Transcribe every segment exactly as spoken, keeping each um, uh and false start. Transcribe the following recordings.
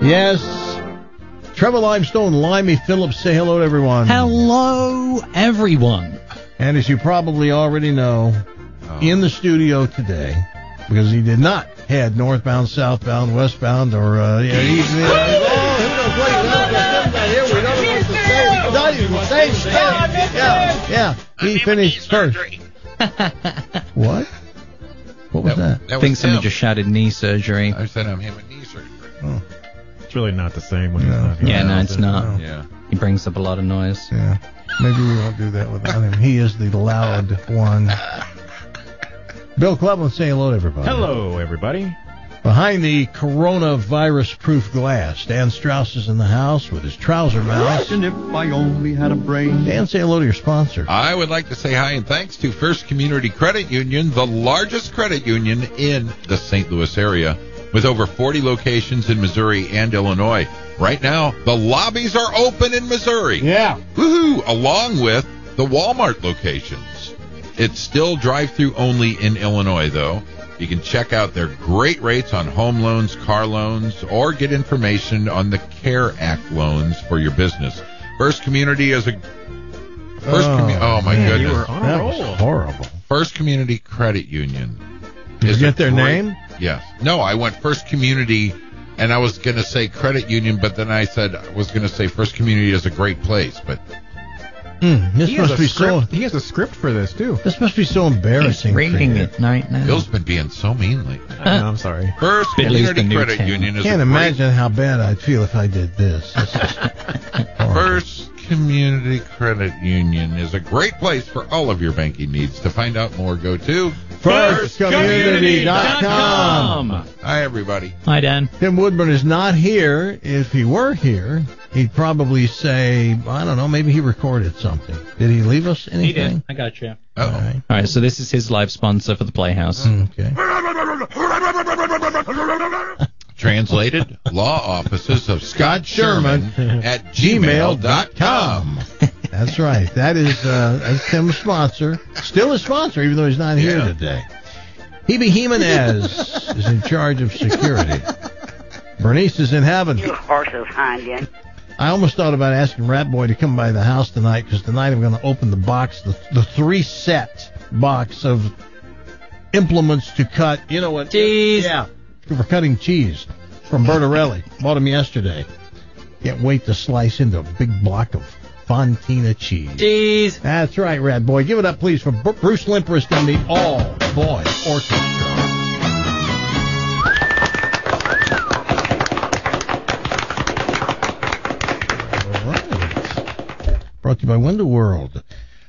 Yes. Trevor Limestone, Limey Phillips, say hello to everyone. Hello, everyone. And as you probably already know, oh. in the studio today, because he did not head northbound, southbound, westbound, or uh, yeah, he's uh, oh, who knows what he's out here. We don't know what to say. He's not even saying stuff. Yeah, yeah. He finished first. What? What was that? that? that I think somebody just shouted knee surgery. I said I'm having knee surgery. Oh. It's really not the same when no. he's not here. Yeah, no, it's not. No. Yeah. He brings up a lot of noise. Yeah. Maybe we won't do that without him. He is the loud one. Bill Cleveland, say hello to everybody. Hello, everybody. Behind the coronavirus-proof glass, Dan Strauss is in the house with his trouser mouse. And if I only had a brain. Dan, say hello to your sponsor. I would like to say hi and thanks to First Community Credit Union, the largest credit union in the Saint Louis area, with over forty locations in Missouri and Illinois. Right now, the lobbies are open in Missouri. Yeah. Woohoo! Along with the Walmart locations. It's still drive-through only in Illinois, though. You can check out their great rates on home loans, car loans, or get information on the CARE Act loans for your business. First Community is a... First oh, commu- oh my man, goodness. You were on that a roll. was horrible. First Community Credit Union. Did you get their great, name? Yes. No, I went First Community, and I was going to say Credit Union, but then I said I was going to say First Community is a great place, but... Mm, this he must has a be script, so... He has a script for this, too. This must be so embarrassing. He's reading it right now. Bill's been being so mean lately. I know, I'm sorry. First Billy's Community the new Credit Tim. Union is Can't a great imagine how bad I'd feel if I did this. This is horrible. First Community Credit Union is a great place for all of your banking needs. To find out more, go to first community dot com. Hi, everybody. Hi, Dan. Tim Woodburn is not here. If he were here, he'd probably say, I don't know, maybe he recorded something. Did he leave us anything? He did. I got you. Uh-oh. All right. All right, so this is his live sponsor for the Playhouse. Okay. Translated, law offices of Scott Sherman at gmail dot com. That's right. That is uh, that's Tim's sponsor. Still a sponsor, even though he's not here Yeah. today. Hebe Jimenez is in charge of security. Bernice is in heaven. You horses, Hangen. I almost thought about asking Rat Boy to come by the house tonight, because tonight I'm going to open the box, the, the three-set box of implements to cut. You know what? Cheese. Yeah, for cutting cheese from Bertarelli. Bought them yesterday. Can't wait to slice into a big block of Fontina cheese. Cheese. That's right, Rat Boy. Give it up, please, for B- Bruce Limperist and the All Boy Orchestra. Brought to you by Window World.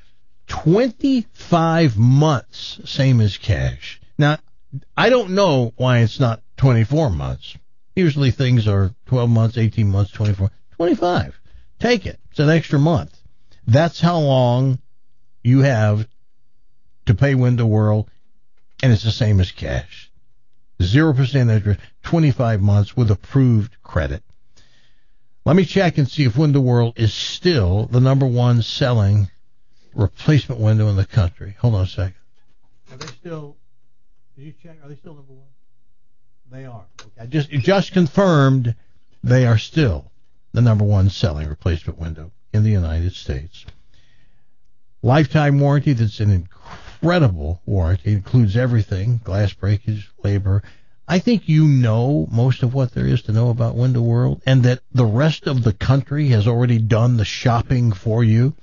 twenty-five months, same as cash. Now, I don't know why it's not twenty-four months. Usually things are twelve months, eighteen months, twenty-four. twenty-five. Take it. It's an extra month. That's how long you have to pay Window World, and it's the same as cash. zero percent interest, twenty-five months with approved credit. Let me check and see if Window World is still the number one selling replacement window in the country. Hold on a second. Are they still, did you check, are they still number one? They are. Okay. I just, you just confirmed they are still the number one selling replacement window in the United States. Lifetime warranty, that's an incredible warranty. It includes everything, glass breakage, labor. I think you know most of what there is to know about Window World, and that the rest of the country has already done the shopping for you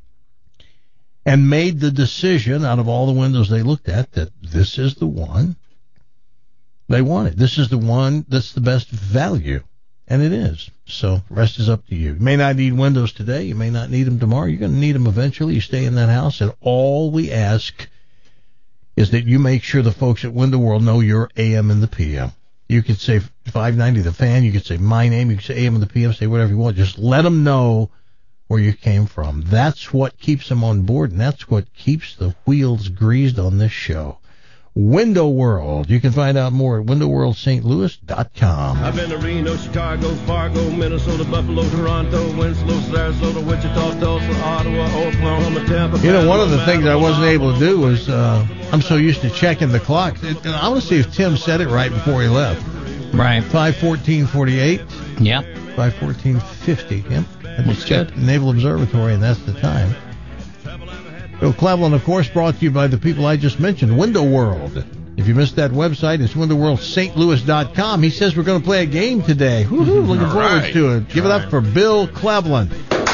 and made the decision out of all the windows they looked at that this is the one they wanted. This is the one that's the best value, and it is. So the rest is up to you. You may not need windows today. You may not need them tomorrow. You're going to need them eventually. You stay in that house, and all we ask is that you make sure the folks at Window World know your A M and the P M. You could say five ninety The Fan. You could say my name. You could say A M and the P M. Say whatever you want. Just let them know where you came from. That's what keeps them on board, and that's what keeps the wheels greased on this show. Window World. You can find out more at window world st louis dot com. I've been to Reno, Chicago, Fargo, Minnesota, Buffalo, Toronto, Winslow, Sarasota, Wichita, Tulsa, Ottawa, Oklahoma, Tampa. You know, one of the things I wasn't able to do was uh, I'm so used to checking the clock. And I want to see if Tim said it right before he left. Right. five fourteen forty-eight. Yeah. by fourteen fifty. Yep. Had to Looks check good. the Naval Observatory, and that's the time. Bill Cleveland, of course, brought to you by the people I just mentioned, Window World. If you missed that website, it's window world st louis dot com. He says we're going to play a game today. Woo-hoo, looking All forward right. to it. Give it up for Bill Cleveland.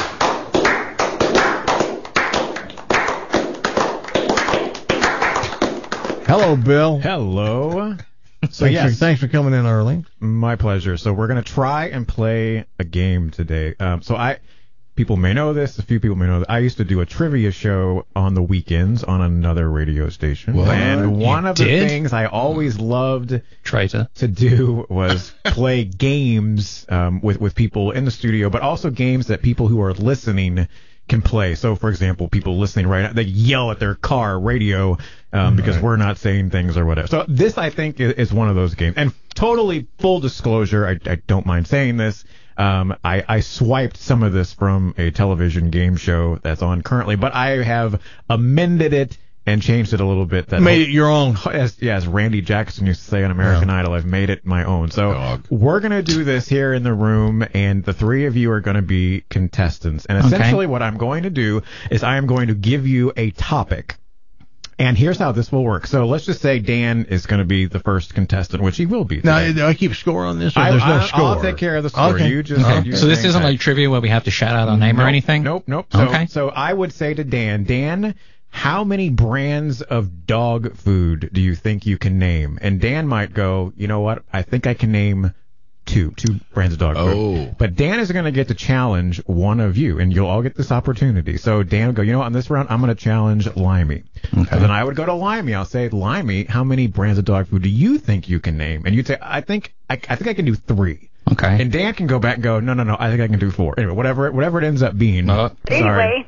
Hello, Bill. Hello. So Thanks, yes, for, thanks for coming in early. my pleasure. So we're gonna try and play a game today. Um, so I, people may know this. A few people may know that I used to do a trivia show on the weekends on another radio station. What? And one You of the did? things I always loved Traitor. to do was play games um, with with people in the studio, but also games that people who are listening can play. So, for example, people listening right now, they yell at their car radio um, because we're not saying things or whatever. So this, I think, is, is one of those games. And totally full disclosure, I, I don't mind saying this. Um, I, I swiped some of this from a television game show that's on currently, but I have amended it and changed it a little bit. That Made it your own. As, yeah, as Randy Jackson used to say on American Yeah. Idol, I've made it my own. So Dog. we're going to do this here in the room, and the three of you are going to be contestants. And Okay. essentially what I'm going to do is I am going to give you a topic. And here's how this will work. So let's just say Dan is going to be the first contestant, which he will be. Now, today. do I keep score on this, or I, there's no I, score? I'll take care of the score. Okay. You just, Okay. you So this hang isn't tight. like trivia where we have to shout out our name or Nope, anything? Nope, nope. So, Okay. so I would say to Dan, Dan, how many brands of dog food do you think you can name? And Dan might go, you know what? I think I can name two, two brands of dog Oh. food. But Dan is going to get to challenge one of you, and you'll all get this opportunity. So Dan would go, you know what? On this round, I'm going to challenge Limey. Okay. And then I would go to Limey. I'll say, Limey, how many brands of dog food do you think you can name? And you'd say, I think I, I think I can do three. Okay. And Dan can go back and go, no, no, no, I think I can do four. Anyway, whatever, whatever it ends up being. Uh, Sorry. Anyway,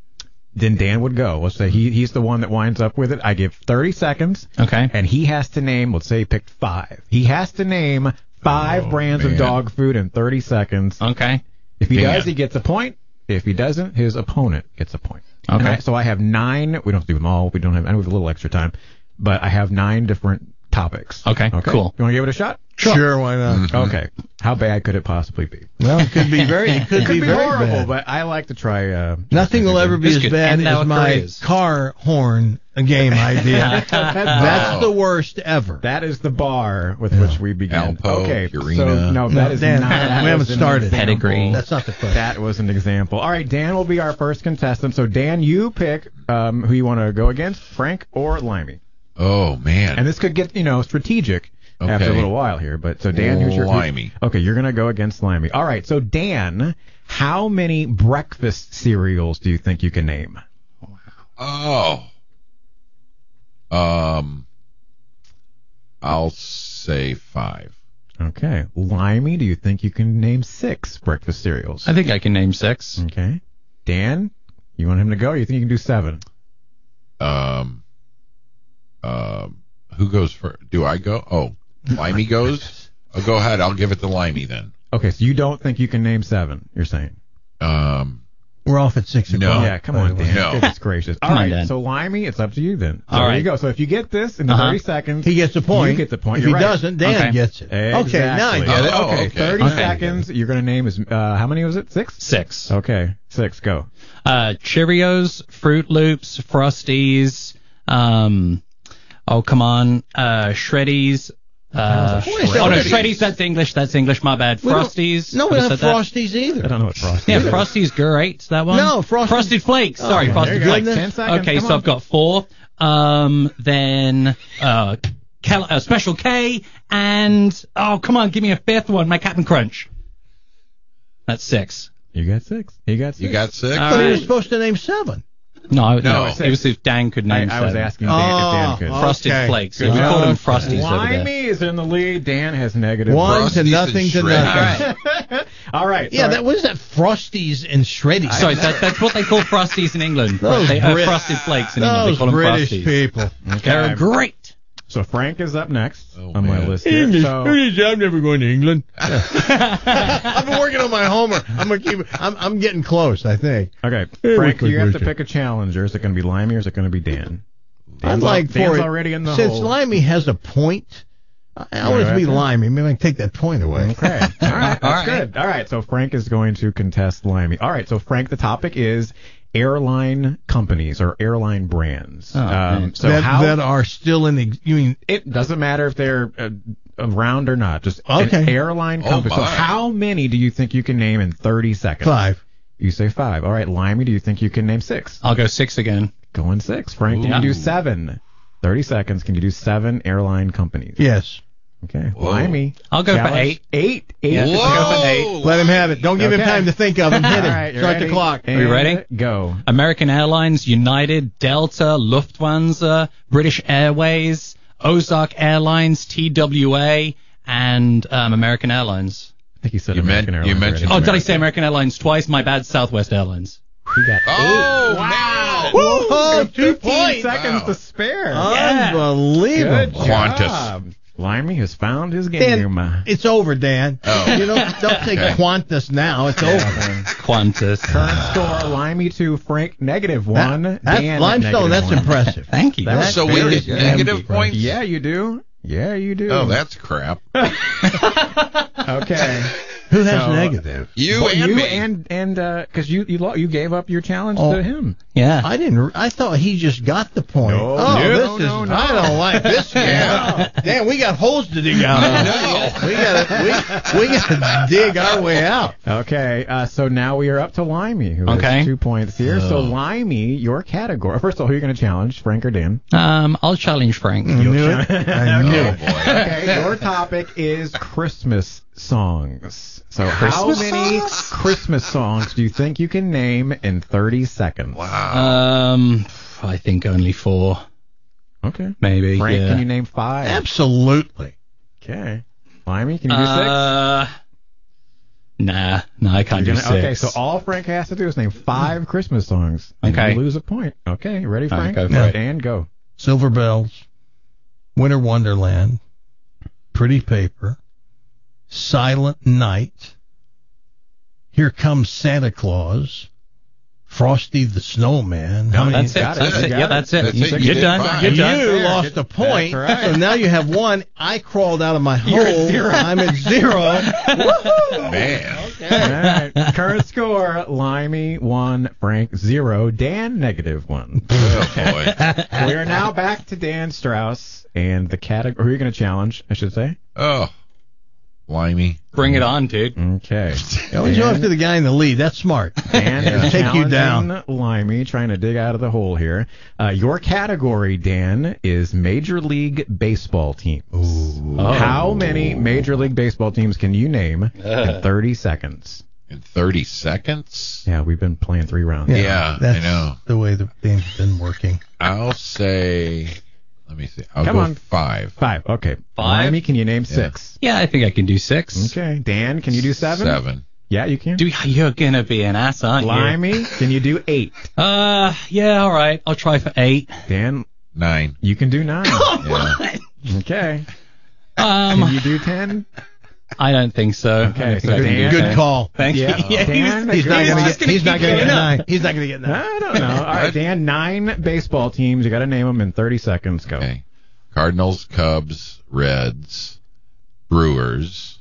Then Dan would go. Let's say he he's the one that winds up with it. I give thirty seconds, Okay. and he has to name, let's say he picked five. He has to name five Oh, brands man. of dog food in thirty seconds. Okay. If he Dan. does, he gets a point. If he doesn't, his opponent gets a point. Okay. And I- so I have nine. We don't have to do them all. We don't have, I have a little extra time. But I have nine different topics. Okay, cool. You want to give it a shot? Sure, why not? Okay. How bad could it possibly be? Well, it could be very, it could, It could be, be very horrible, bad. but I like to try. Uh, Nothing will ever be This as could bad end our as my careers. car horn game idea. That's Oh. the worst ever. That is the bar with which we begin. Alpo, okay, Purina. so no, that is Dan, not. that we haven't was an started. example. Pedigree. That's not the question. That was an example. All right, Dan will be our first contestant. So Dan, you pick um, who you want to go against, Frank or Limey. Oh, man. And this could get, you know, strategic after a Okay. little while here. But so Dan, who's your Limey. Okay, you're gonna go against Limey. All right, so Dan, how many breakfast cereals do you think you can name? Oh. Um, I'll say five. Okay, Limey, do you think you can name six breakfast cereals? I think I can name six. Okay, Dan, you want him to go? Or you think you can do seven? Um, um, who goes first? Do I go? Oh, Limey goes? Oh, go ahead. I'll give it to Limey then. Okay, so you don't think you can name seven? You're saying? Um, We're off at six No. o'clock. Yeah, come by on, the way. Dan. No. Goodness gracious. All Come on, right, Dan. so Limey, it's up to you then. So All there right. you go. So if you get this in the Uh-huh. thirty seconds, He gets a point. You get the point. If You're he right. doesn't, Dan Okay. gets it. Exactly. Okay, now I get it. Oh, Okay, okay. thirty Okay. seconds. You're going to name is, uh, how many was it? Six? Six. Okay, six, go. Uh, Cheerios, Fruit Loops, Frosties, um, oh, come on, uh, Shreddies. Uh, What is oh, no, Shreddies? Shreddies, that's English, that's English, my bad. We don't- Frosties. No, we Have I don't have said that? Frosties either. I don't know what Frosty Yeah, is. Frosties, great. That one? No, Frosted- Frosted Flakes. Sorry, Oh, Frosted there you go. Flakes. Ten seconds. Okay, come so on. I've got four. Um, then, uh, Cal- uh, Special K, and, oh, come on, give me a fifth one, my Captain Crunch. That's six. You got six. You got six. you got six? All But he right. was supposed to name seven. No, I- No. no, it was if Dan could I, name I was seven. asking Dan if Dan Oh, could. oh. Frosted Okay. Flakes. Good we call them job. Frosties over there. Limey is in the lead. Dan has negative. One Frosties to and nothing to Shreddies. nothing. All right. Yeah, so that what is that? Frosties and Shreddies. Sorry, that, that's what they call Frosties in England. Those They, uh, Brit- Frosted Flakes in England. They Those call them British Frosties. people. They're great. So Frank is up next Oh, on my man. list here. So, I'm never going to England. I've been working on my homework. I'm gonna keep. I'm, I'm getting close. I think. okay, Hey, Frank, wait, you wait, have wait. to pick a challenger. Is it going to be Limey or is it going to be Dan? I'd Dan's like al- Dan's for it, already in the since hole. Limey has a point. I always be limey. Maybe I can take that point away. Okay. All right. That's All right. good. All right. So Frank is going to contest limey. All right. So Frank, the topic is airline companies or airline brands. Oh, man. so that, how that are still in the. You mean it doesn't matter if they're uh, around or not. Just Okay. an airline Oh, company. so my. how many do you think you can name in thirty seconds? five? You say five. All right. Limey, do you think you can name six? I'll go six again. Going six. Frank, can Ooh. you do seven? thirty seconds. Can you do seven airline companies? Yes. Okay. Whoa. Limey. I'll go for challenge. eight. Eight. Eight. Yeah. Whoa! I'll go for eight. Let him have it. Don't give him Okay. time to think of him. Hit him. All right, you Start ready? the clock. Are you ready? And Go. American Airlines, United, Delta, Lufthansa, British Airways, Ozark Airlines, T W A, and um, American Airlines. I think you said You American meant- you Airlines mentioned- Oh, already. did I say American Airlines twice? My bad. Southwest Airlines. You got Oh, eight. wow. Whoa, two fifteen points. seconds Wow. to spare. Unbelievable. Good Qantas. job. Limey has found his game. Dan, it's over, Dan. Oh. You don't don't say Okay. Qantas now. It's over. Qantas. Current score, Limey two, Frank negative one. That- that's Dan limestone. negative That's one. impressive. Thank you. That's So we very get good. negative points? Yeah, you do. Yeah, you do. Oh, that's crap. okay. Who has So- negative? You Well, and you me. and and because you you lo- you gave up your challenge Oh. to him. Yeah. I didn't. I thought he just got the point. No, oh, no, this no, is. no, no. I don't like this game. Yeah. Dan, we got holes to dig out. I of. know. We gotta we, we gotta dig our way out. Okay, uh, so now we are up to Limey, who Okay. has two points here. So Oh. Limey, your category. First of all, who are you going to challenge, Frank or Dan? Um, I'll challenge Frank. I knew it. I knew Oh, it. boy. Okay, your topic is Christmas songs. So Christmas how many songs? Christmas songs do you think you can name in thirty seconds? Wow. Um, I think only four, Okay. maybe. Frank, yeah. can you name five? Absolutely. Okay. Limey, can you do Uh, nah, no, I six? can't You're do gonna- six. Okay, so all Frank has to do is name five Christmas songs. And Okay. you lose a point. Okay, ready, All right, Frank? go for it. Dan, go. Silver Bells, Winter Wonderland, Pretty Paper, Silent Night, Here Comes Santa Claus, Frosty the Snowman. How No, many? that's it. got it. That's You it. got Yeah, it. that's it. That's You- it. You You're did done. fine. You're You done. Fair. lost Good- a point, that's right. so now you have one. I crawled out of my hole. You're at zero. I'm at zero. Woohoo! Man. All right. Current score: Limey one, Frank zero, Dan negative one. Oh, boy. We are now back to Dan Strauss and the category. Who are you going to challenge? I should say. Oh. Limey. Bring it on, dude. Okay. You always go after the guy in the lead. That's smart. Dan Yeah. is Take you challenging down. Limey, trying to dig out of the hole here. Uh, your category, Dan, is Major League Baseball teams. Ooh. Oh. How many Major League Baseball teams can you name in thirty seconds? In thirty seconds? Yeah, we've been playing three rounds. Yeah, that's I know. the way the game's been working. I'll say, let me see. I'll Come go on. five. Five. Okay. Five? Limey, can you name six? Yeah, I think I can do six. Okay. Dan, can you do seven? Seven. Yeah, you can. Do you're gonna be an ass, aren't you? Limey, can you do eight? Uh, yeah, all right. I'll try for eight. Dan, Nine. you can do nine. Yeah. Okay. Um, Can you do ten? I don't think so. I Okay, don't think so I can do Dan- Good ten. call. Thank Yeah. you. Yeah, he was- Dan, He's not He's gonna just get. gonna He's not keep gonna get going up. nine. He's not gonna get nine. I don't know. All right, Dan, nine baseball teams. You got to name them in thirty seconds. Go. Okay. Cardinals, Cubs, Reds, Brewers,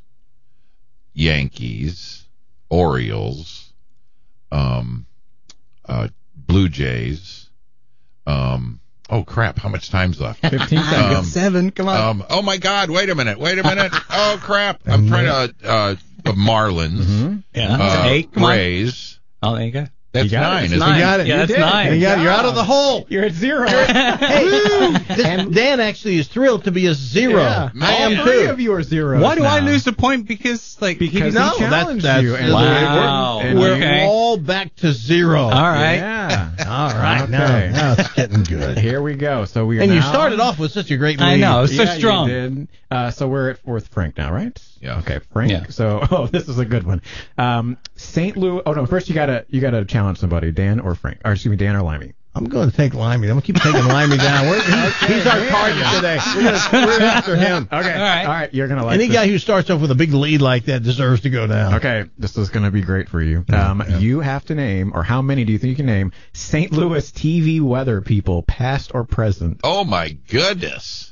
Yankees, Orioles, um, uh, Blue Jays. Um, oh crap! How much time's left? fifteen seconds. Um, Seven. Come on. Um, oh my God! Wait a minute! Wait a minute! Oh crap! I'm trying to. Uh, uh, Marlins, Mm-hmm. yeah. uh, eight. Come on. Rays. Oh, there you go. That's You got it. nine. It's isn't nine. it? got it. Yeah, You that's did. nine. You got it. You're out of the hole. You're at zero. Hey, this, Dan actually is thrilled to be a zero. Yeah. I am All three too. of you are zeros. Why do I now. lose the point? Because like Because No, he that's- challenged that's- you. And Wow. and We're Okay. all back to zero. all right. Yeah. All right. Okay. Now, now it's getting good. Here we go. So we are And you now- started off with such a great lead. I know. So yeah, strong. You did. Uh, so we're at fourth Frank now, right? Yeah. Okay, Frank. Yeah. So, oh, this is a good one. Um, Saint Louis. Oh no, first you gotta you gotta challenge somebody, Dan or Frank, or excuse me, Dan or Limey. I'm going to take Limey. I'm going to keep taking Limey down. We're, he's, he's our target today. We're, gonna, we're after him. Okay. All right. All right. You're gonna like Any this. guy who starts off with a big lead like that deserves to go down. Okay, this is gonna be great for you. Um, yeah. you have to name, or how many do you think you can name Saint Louis T V weather people, past or present? Oh my goodness!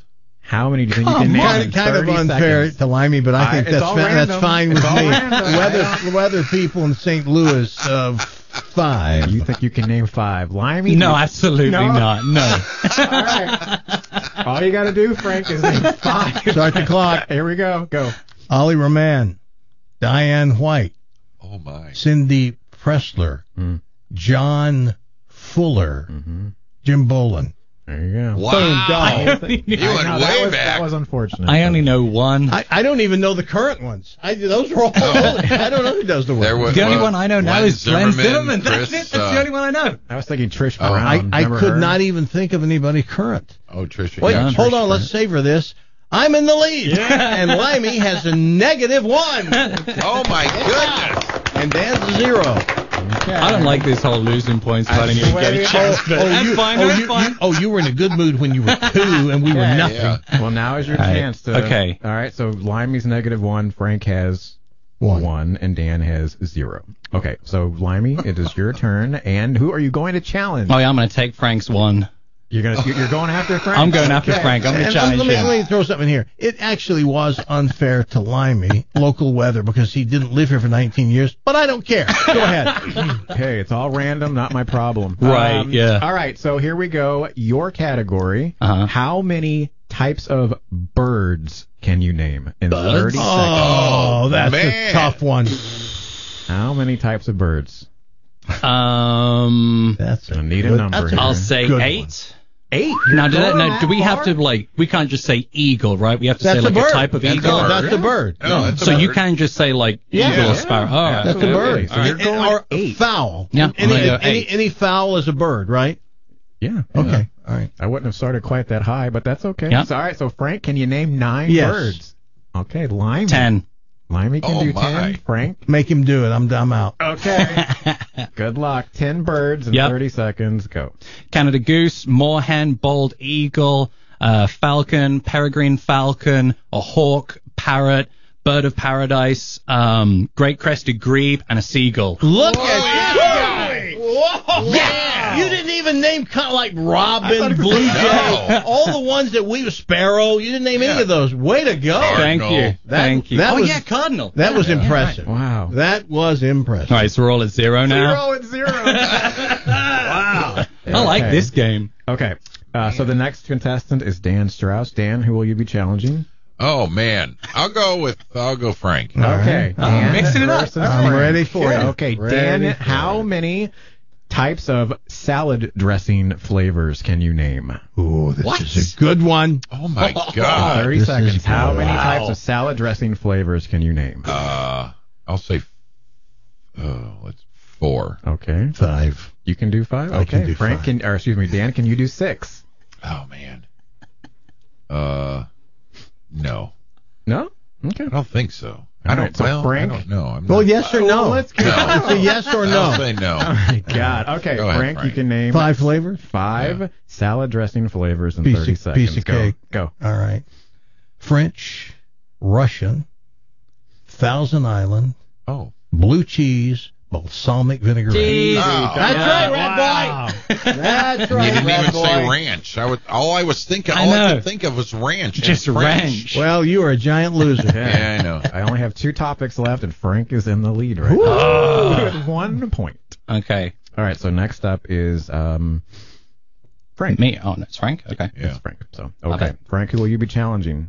How many do you think you Oh, can name Kind in of, kind of thirty unfair seconds? to Limey, but I I- think it's that's all fa- that's random. fine It's with all me. random. Weather weather people in Saint Louis, uh, five. You think you can name five? Limey? No, absolutely No? not. No. All right. All you got to do, Frank, is name five. Start the clock. Here we go. Go. Ollie Roman, Diane White, Oh my. Cindy Pressler, Mm. John Fuller, Mm-hmm. Jim Bolin. There you go. Wow. I only, You went I know, way that was, back. That was unfortunate. I only know one. I, I don't even know the current ones. I those are all. I don't know who does the work. There was the only well, one I know now Glenn is Glenn Zimmerman, Zimmerman. That's Chris, it. That's uh, the only one I know. I was thinking Trish Oh, Brown. I, I Never could heard? not even think of anybody current. Oh, Trisha. Wait, yeah. hold on. Let's savor this. I'm in the lead, and Limey has a negative one, Oh my goodness. and Dan's a zero. Okay. I don't like this whole losing points if I didn't even get a Wait, chance. But that's you, fine. oh, That's you, fine. you- oh, you were in a good mood when you were two, and we were Okay. nothing. Yeah. Well, now is your All right. chance to. Okay. All right. So Limey's negative one. Frank has One. one, and Dan has zero. Okay. So Limey, it is your turn. And who are you going to challenge? Oh, yeah, I'm going to take Frank's one. You're gonna. You're going after Frank. I'm going after Okay. Frank. I'm going to And challenge let me, him. let me throw something in here. It actually was unfair to Limey, local weather, because he didn't live here for nineteen years, but I don't care. Go ahead. Okay, it's all random, not my problem. Right, yeah. All right, so here we go. Your category. Uh-huh. How many types of birds can you name in thirty seconds? Oh, that's man. a tough one. How many types of birds? Um, That's a Gonna need a good- number that's a here. I'll say good eight. Eight. Now, do, that, Going now, that do we have far? to, like, we can't just say eagle, right? We have to That's say, a like, bird. a type of That's a eagle. No, bird. that's a bird. No, that's a So you bird. can just say, like, Yeah. eagle or Yeah. sparrow. All right. That's a okay, bird. okay. So All you're right. going or eight. fowl. Yeah, I'm Any, gonna go any, eight. any fowl is a bird, right? Yeah. Okay. All right. I wouldn't have started quite that high, but that's okay. Yeah. So, all right, so Frank, can you name nine Yes. birds? Okay, Limey. Ten. Limey can Oh, do my. ten. Frank? Make him do it. I'm, I'm out. Okay. Good luck. Ten birds in Yep. thirty seconds. Go. Canada goose, moorhen, bald eagle, uh, falcon, peregrine falcon, a hawk, parrot, bird of paradise, um, great crested grebe, and a seagull. Look at you! Whoa! Yeah! You didn't even name kind of like Robin, Blue Jay, No. all the ones that we Sparrow. You didn't name any Yeah. of those. Way to go! Thank Cardinal. you. That- Thank you. that oh, was- yeah, cardinal. That was Yeah, yeah, impressive. Wow. That was impressive. All right, so we're all at zero now. Zero and zero. Wow. I like Okay. this game. Okay. Uh, so the next contestant is Dan Strauss. Dan, who will you be challenging? Oh man. I'll go with I'll go Frank. All right. Okay. Uh, Dan mixing it up. versus I'm Frank. ready for you. Okay, Ready Dan, for how you. many types of salad dressing flavors can you name? Ooh, this What? is a good one. Oh my god. thirty this seconds. is How good. many Wow. types of salad dressing flavors can you name? Uh I'll say uh let's four. Okay. Five. You can do five? I Okay. can do Frank five. can, or excuse me, Dan, can you do six? Oh man. Uh no. No? Okay. I don't think so. I All don't right, so well, Frank- I don't know. I'm Well, not, yes or no? let's go. No. It's a yes or I'll no. say no. Oh my God. Okay, Go ahead, Frank, you Frank. can name Five flavors. five Yeah. salad dressing flavors in Piece thirty of- seconds. piece of Go. cake. Go. All right. French, Russian, Thousand Island, Oh. blue cheese, balsamic vinaigrette. Jeez. Oh. That's Yeah. right, Rat Boy. That's You right, didn't Rat even Boy. say ranch. I would all I was thinking I all I know. could think of was ranch. and Just French. ranch. Well, you are a giant loser. Yeah, I know. I only have two topics left, and Frank is in the lead right Woo. now with one point. Okay. All right, so next up is um, Frank. Me. Oh, no, it's Frank. Okay. Yeah. It's Frank. So okay, Okay. Frank, who will you be challenging?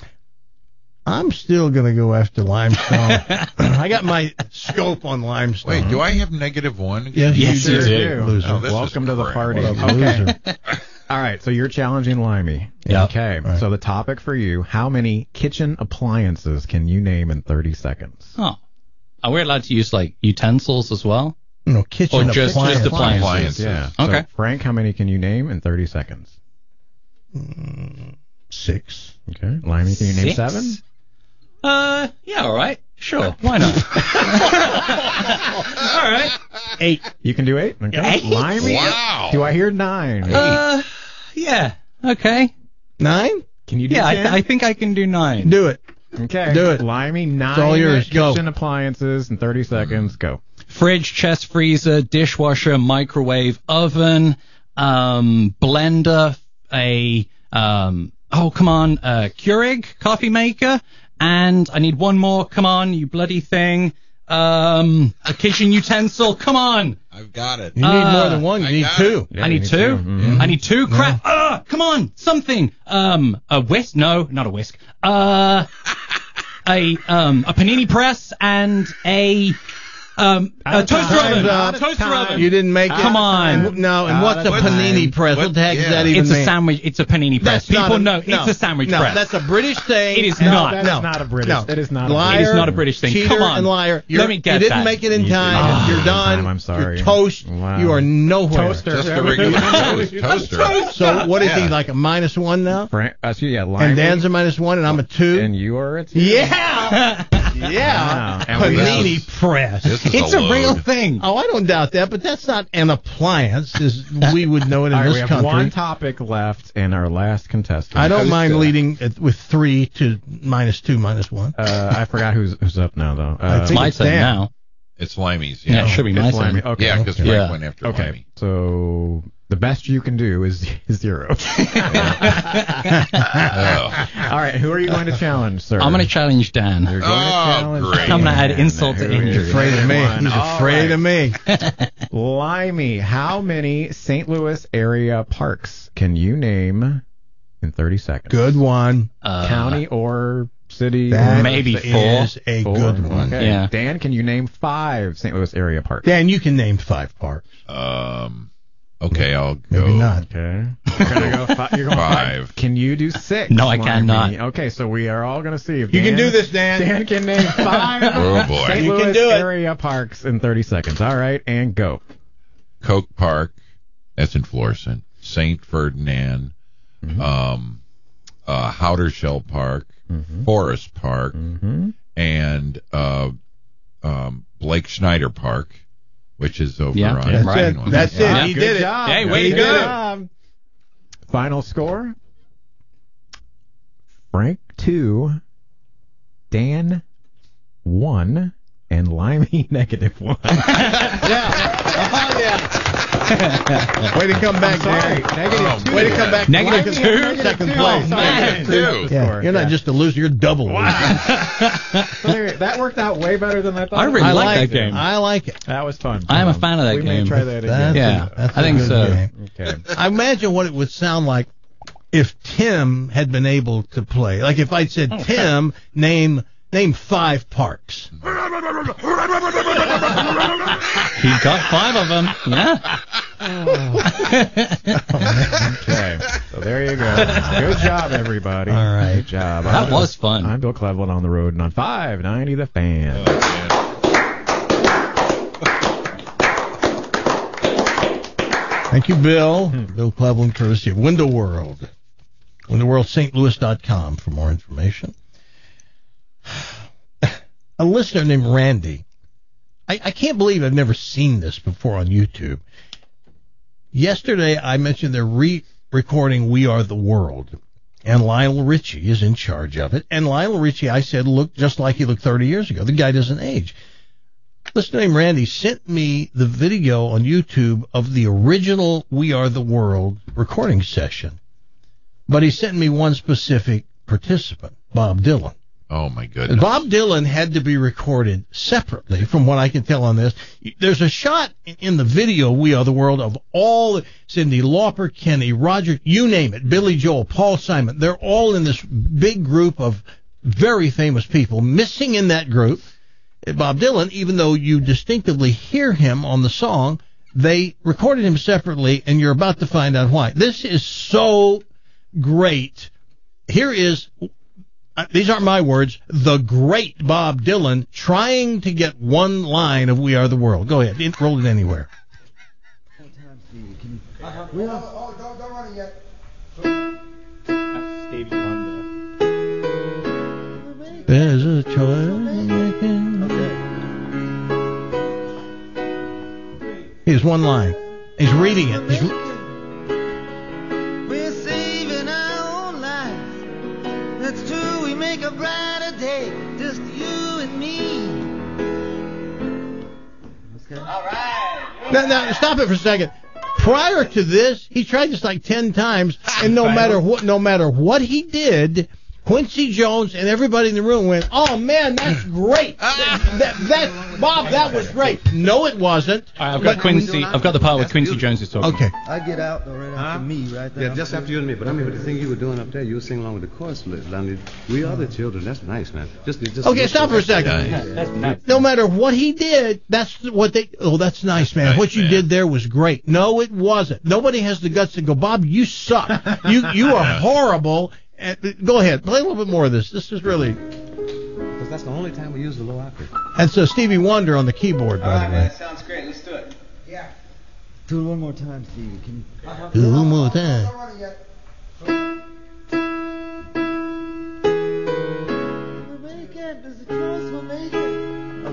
I'm still going to go after limestone. I got my scope on limestone. Wait, do I have negative one? Yes, Yes, you you do. do. Loser. Oh, this Welcome is to the crap. party. What a Okay. loser. All right, so you're challenging Limey. Yep. Okay. Right. So the topic for you: how many kitchen appliances can you name in thirty seconds? Oh. Are we allowed to use, like, utensils as well? No, kitchen Or just- appliance. just appliances. Appliances. Yeah. Okay. So, Frank, how many can you name in thirty seconds? Six. Okay. Limey, can you name Six? seven? Uh, yeah, all right. Sure. Why not? all right. Eight. You can do eight. Okay. Eight? Limey. Wow. Do I hear nine? Uh, yeah. Okay. Nine? Can you do Yeah, I, ten? th- I think I can do nine. Do it. Okay. Do it. Limey, nine all yours. Go. kitchen appliances in thirty seconds. Go. Fridge, chest freezer, dishwasher, microwave, oven, um, blender, a um, oh, come on, uh, Keurig coffee maker. And I need one more. Come on, you bloody thing. Um, a kitchen utensil. Come on. I've got it. You need Uh, more than one. You I need got two. Yeah, I you need two. Mhm. I need two. Crap. Ah, come on. Something. Um, a whisk. No, not a whisk. Uh, a um, a panini press and a um, a Out of toaster time. oven. Out of Toaster time. oven. You didn't make it. Come on. And, no, and Out what's of a time. panini press? What, What- the heck yeah. does that even It's a mean? sandwich. It's a panini press. That's not People a- know no, it's a sandwich no, press. that's a British thing. It is and- not. That no, is not a British. No. It is not a Liar, It is not a British thing. Cheater Come on. and liar. You're, Let me get you didn't that. make it in You time. did. You're Oh, done. time, I'm sorry. You're toast. Wow. You are nowhere. Toaster. Just a regular toast, toaster. So what is Yeah. he, like a minus one now? Frank, uh, so yeah, And Limey, Dan's a minus one, and I'm a two. and you are a two. Yeah. Wow. Yeah. And we- Panini press. This is It's a, a real load. thing. Oh, I don't doubt that, but that's not an appliance, as we would know it in All right, this we have country. one topic left, and our last contestant. I don't mind Toaster. leading it with three to minus two, minus one. Uh, I forgot who's who's up now though. I Uh, think My it's turn Dan. now. It's Limey's. Yeah, Yeah, it should be my it's Limey. turn. Okay. yeah, because Okay. Frank Yeah. went after Okay. Limey. So the best you can do is zero. Oh. All right, who are you going to challenge, sir? I'm going to challenge Dan. You're going Oh, to challenge. great. I'm gonna add Dan. insult to Who is injury. Afraid of me. everyone? He's All afraid right. of me. Limey, how many Saint Louis area parks can you name in thirty seconds? Good one. Uh, County or city? That or maybe is four. a Four? good one. Okay. Yeah. Dan, can you name five Saint Louis area parks? Dan, you can name five parks. Um. Okay, I'll go. Maybe not. Okay. You're gonna go five. You're going Five. five. Can you do six? No, I Limey? cannot. Okay, so we are all gonna see if You Dan, can do this, Dan. Dan can name five Oh, boy. Saint You Louis can do it. area parks in thirty seconds. All right, and go. Coke Park. That's in Florissant. Saint Ferdinand. Mhm. Um. Uh. Howdershell Park. Mhm. Forest Park. Mm-hmm. And uh. Um. Blake Schneider Park, which is over Yeah. on That's Right. it. That's it. Yeah. He Good did it. job. Hey, way Good to go. job. Final score: Frank two, Dan one, and Limey negative one. Yeah. Oh, yeah. Way to come back, Sorry, Dan. negative Oh, two. Way to come back. to Negative second- two? Second two. place. Oh, man. Two. Yeah, you're not just a loser. You're double. loser. There, that worked out way better than I thought. I really I like like that game. I like it. That was fun. I am a Um, fan of that we game. may try that That's again. Yeah, a, that's I a think good so. game. Okay. I imagine what it would sound like if Tim had been able to play. Like if I'd said, Tim, name name five parks. He got five of them. Yeah. Okay. So there you go. Good job, everybody. All right. Good job. That I'm- was fun. I'm Bill Cleveland on the road and on five ninety The Fan. Oh, man. Thank you, Bill. Bill Cleveland, courtesy of Window World. window world st louis dot com for more information. A listener named Randy. I, I can't believe I've never seen this before on YouTube. Yesterday, I mentioned they're re-recording We Are the World, and Lionel Richie is in charge of it. And Lionel Richie, I said, looked just like he looked thirty years ago. The guy doesn't age. Listener named Randy sent me the video on YouTube of the original We Are the World recording session. But he sent me one specific participant, Bob Dylan. Oh, my goodness. Bob Dylan had to be recorded separately, from what I can tell on this. There's a shot in the video, We Are the World, of all Cyndi Lauper, Kenny Rogers, you name it, Billy Joel, Paul Simon. They're all in this big group of very famous people. Missing in that group, Bob Dylan, even though you distinctively hear him on the song, they recorded him separately, and you're about to find out why. This is so great. Here is... Uh, these aren't my words, the great Bob Dylan trying to get one line of We Are the World. Go ahead, in, roll it anywhere. We are, oh, don't, don't run it yet. Stevie Wonder. There's a choice. Here's one line. He's reading it. He's re- We're saving our own lives. That's true, we make a brighter day. Just you and me. All right. now, now, stop it for a second. prior to this, he tried this like ten times, and no matter what, no matter what he did, Quincy Jones and everybody in the room went, "Oh man, that's great! That, that, that Bob, that was great." No, it wasn't. All right, I've got But- Quincy. I've got the part where Quincy Jones is talking. Okay. I get out though, right after me, right there. Yeah, just after you and me. But I mean, with the thing you were doing up there, you were singing along with the chorus. I mean, we are the children. That's nice, man. Just, just Okay, stop for a second. That's nice. No matter what he did, that's what they. Oh, that's nice, man. Nice, what you man. did there was great. No, it wasn't. Nobody has the guts to go, Bob. You suck. You you are horrible. And, go ahead, play a little bit more of this. This is really. Because that's the only time we use the low octave. And so Stevie Wonder on the keyboard, by the way. sounds great. Let's do it. Yeah. Do it one more time, Stevie. Can you? Do one more time. Don't run it yet. We're making, there's a choice we're making.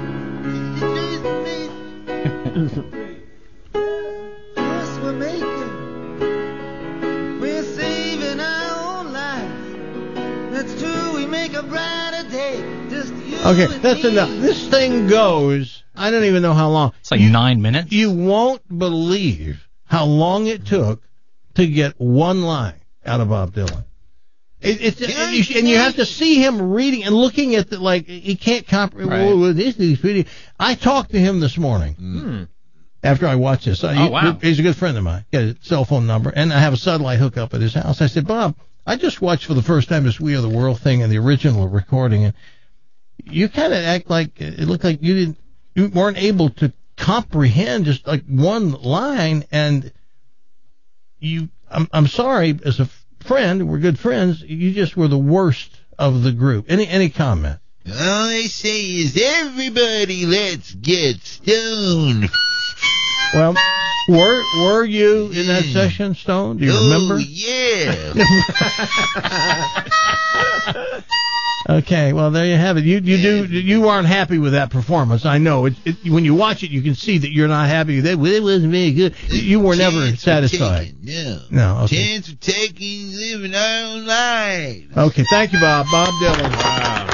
Okay. Choice we're making. We're saving our own lives. That's true. We make a brighter day. Just you. Okay, and that's me. enough. This thing goes. I don't even know how long. It's like You- nine minutes. You won't believe how long it took to get one line out of Bob Dylan. It, it's and you, and you have to see him reading and looking at the like he can't comprehend. Right. Well, this is pretty. I talked to him this morning Hmm. after I watched this. Oh, He- wow. He's a good friend of mine. Got a cell phone number, and I have a satellite hookup at his house. I said, Bob, I just watched for the first time this We Are the World thing and the original recording, and you kind of act like it looked like you didn't, you weren't able to comprehend just like one line, and you. I'm I'm sorry, as a friend, we're good friends. You just were the worst of the group. Any any comment? All I say is, everybody, let's get stoned. Well, were were you in that session, Stone? Do you remember? Oh, yeah. Okay, well there you have it. You you do you aren't happy with that performance. I know. It, it, when you watch it, you can see that you're not happy. That it wasn't very good. You were never Chance for satisfied. taking, no. No. Okay. Chance of taking, living our own lives. Okay. Thank you, Bob. Bob Dylan. Wow.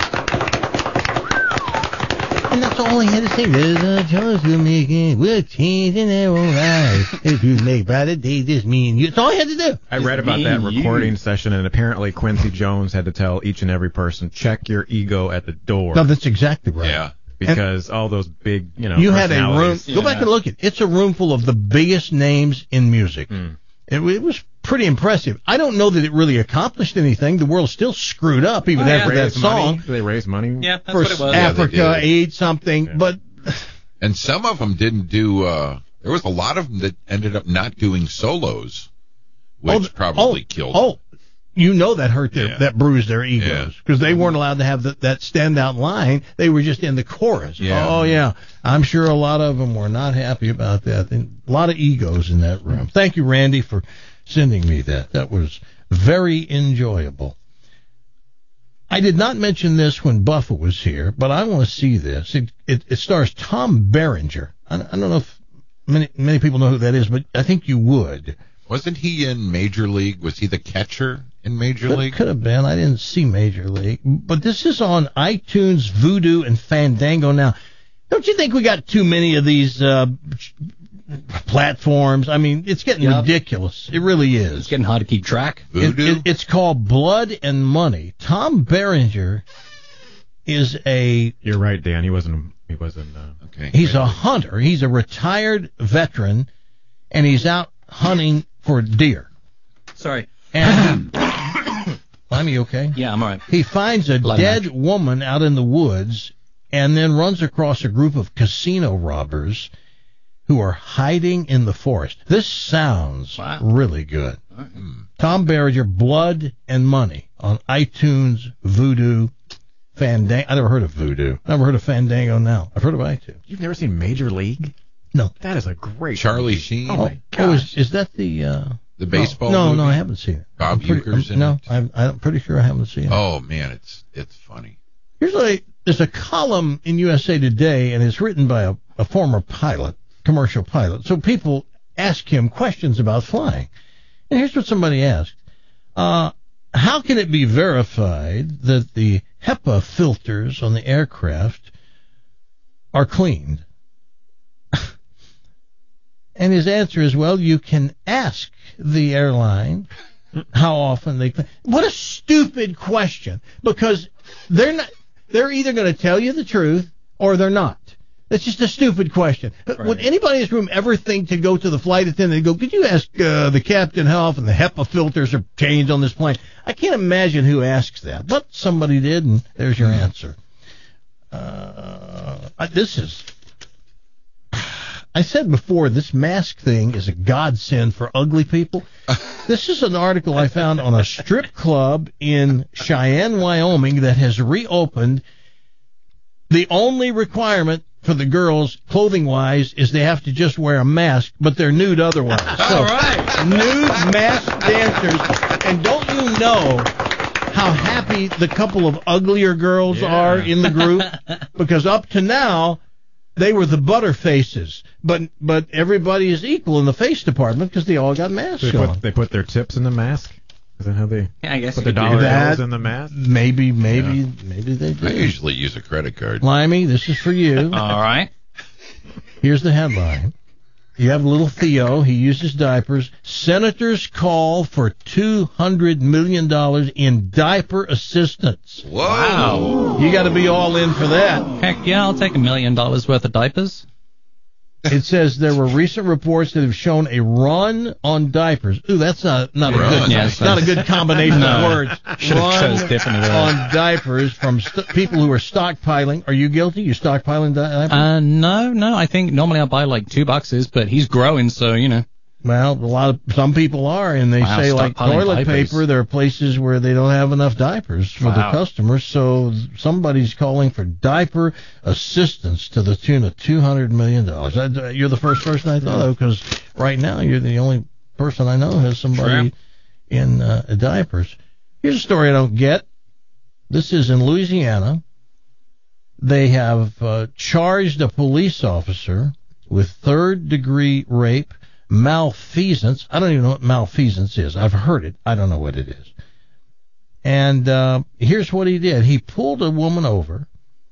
And that's all he had to say. There's a choice we're making. We're changing our own lives. If you make brighter days, just me and you. That's all he had to do. I read about that Me, you. recording session, and apparently Quincy Jones had to tell each and every person, check your ego at the door. No, that's exactly right. Yeah. Because all those big, you know, You had a room. personalities- Go back and look at it. It's a room full of the biggest names in music. Mm. It, it was pretty impressive. I don't know that it really accomplished anything. The world's still screwed up even Oh, yeah. after that Raise money. song. Do they raise money? Yeah, that's For what it was. Yeah, they Africa, did. AIDS, something. Yeah. But And some of them didn't do, uh, there was a lot of them that ended up not doing solos, which oh, probably oh, killed Oh, them. you know that hurt their, Yeah. that bruised their egos Yeah. because they weren't allowed to have the, that standout line. They were just in the chorus. Yeah. Oh yeah, I'm sure a lot of them were not happy about that. And a lot of egos in that room. Thank you, Randy, for sending me that. That was very enjoyable. I did not mention this when Buffa was here, but I want to see this. It, it, it stars Tom Berenger. I, I don't know if many many people know who that is, but I think you would. Wasn't he in Major League? Was he the catcher in Major Could, League? could have been. I didn't see Major League. But this is on iTunes, Vudu, and Fandango now. Don't you think we got too many of these uh, platforms? I mean, it's getting Yep. ridiculous. It really is. It's getting hard to keep track. It- Voodoo? it- it's called Blood and Money. Tom Berenger is a You're right, Dan. He wasn't. He wasn't. Uh, okay. he's a hunter. He's a retired veteran, and he's out hunting for deer. Sorry. And I'm you okay? Yeah, I'm all right. He finds a Blood dead match. woman out in the woods and then runs across a group of casino robbers who are hiding in the forest. This sounds Wow. really good. Tom Berenger, Blood and Money on iTunes, Vudu, Fandango. I never heard of Vudu. Never heard of Fandango now. I've heard of iTunes. you've never seen Major League? No. That is a great. Charlie movie. Sheen, Oh my Oh, gosh. is, is that the... Uh, the baseball No, movie? no, I haven't seen it. Bob I'm pretty, Uecker's I'm- in No, it. I'm, I'm pretty sure I haven't seen it. Oh man, it's it's funny. Here's a, there's a column in U S A Today, and it's written by a, a former pilot, commercial pilot. So people ask him questions about flying. And here's what somebody asked. Uh, how can it be verified that the HEPA filters on the aircraft are cleaned? And his answer is, well, you can ask the airline how often they clean. What a stupid question, because they're not. They're either going to tell you the truth or they're not. That's just a stupid question. Right. Would anybody in this room ever think to go to the flight attendant and go, could you ask uh, the captain how often the HEPA filters are changed on this plane? I can't imagine who asks that, but somebody did, and there's your answer. Uh, this is, I said before, this mask thing is a godsend for ugly people. This is an article I found on a strip club in Cheyenne, Wyoming that has reopened. The only requirement for the girls, clothing-wise, is they have to just wear a mask, but they're nude otherwise. So, all right. Nude masked dancers. And don't you know how happy the couple of uglier girls Yeah. are in the group? Because up to now, they were the butterfaces. But but everybody is equal in the face department because they all got masks They on. put, they put their tips in the mask? Is that how they Yeah, I guess put you the could do dollar that. bills in the mask? Maybe, maybe, maybe they do. I usually use a credit card. Limey, this is for you. All right. Here's the headline. You have little Theo. He uses diapers. Senators call for two hundred million dollars in diaper assistance. Whoa. Wow. You got to be all in for that. Heck yeah, I'll take a million dollars worth of diapers. It says there were recent reports that have shown a run on diapers. Ooh, that's not not a Run. good Yes, not a good combination of No. words. Should've Run chose different words. on diapers from st- people who are stockpiling. Are you guilty? You stockpiling di- diapers? Uh, no, no, I think normally I buy like two boxes, but he's growing, so, you know. Well, a lot of some people are, and they Wow, say like stockpiling toilet diapers. paper. There are places where they don't have enough diapers for their Wow. customers, so somebody's calling for diaper assistance to the tune of two hundred million dollars. You're the first person I thought of because right now you're the only person I know who has somebody Sure. in uh, diapers. Here's a story I don't get. This is in Louisiana. They have uh, charged a police officer with third-degree rape. Malfeasance. I don't even know what malfeasance is. I've heard it. I don't know what it is. And uh, here's what he did. He pulled a woman over,